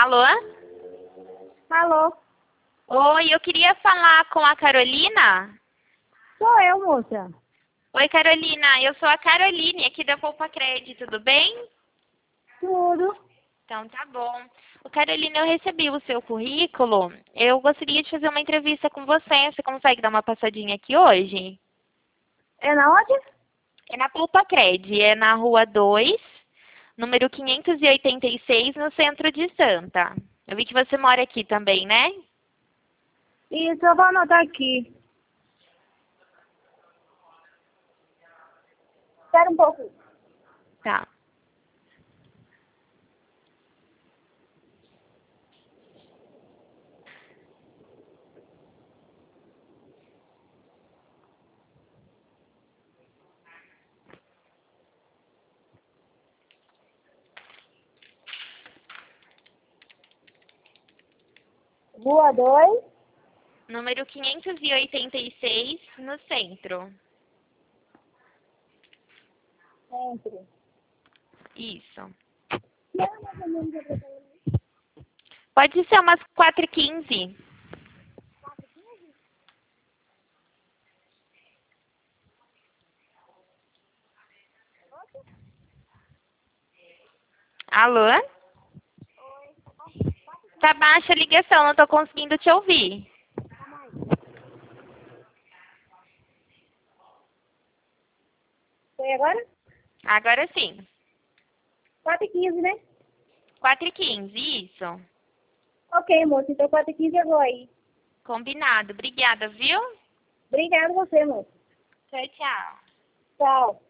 Alô? Alô? Oi, eu queria falar com a Carolina. Sou eu, moça. Oi, Carolina, eu sou a Caroline, aqui da Poupa-Cred, tudo bem? Tudo. Então tá bom. Carolina, eu recebi o seu currículo. Eu gostaria de fazer uma entrevista com você. Você consegue dar uma passadinha aqui hoje? É na onde? É na Poupa-Cred, é na Rua 2, número 586, no centro de Santa. Eu vi que você mora aqui também, né? Isso, eu vou anotar aqui. Espera um pouco. Tá. Rua 2, Número 586, no centro. centro. Isso. Que hora mais ou menos eu vou trabalhar? Pode ser umas 4h15. Alô? Tá baixa a ligação, não tô conseguindo te ouvir. Foi agora? Agora sim. 4h15, né? 4h15, isso. Ok, moça. Então 4h15 eu vou aí. Combinado. Obrigada, viu? Obrigada a você, moça. Tchau, tchau. Tchau.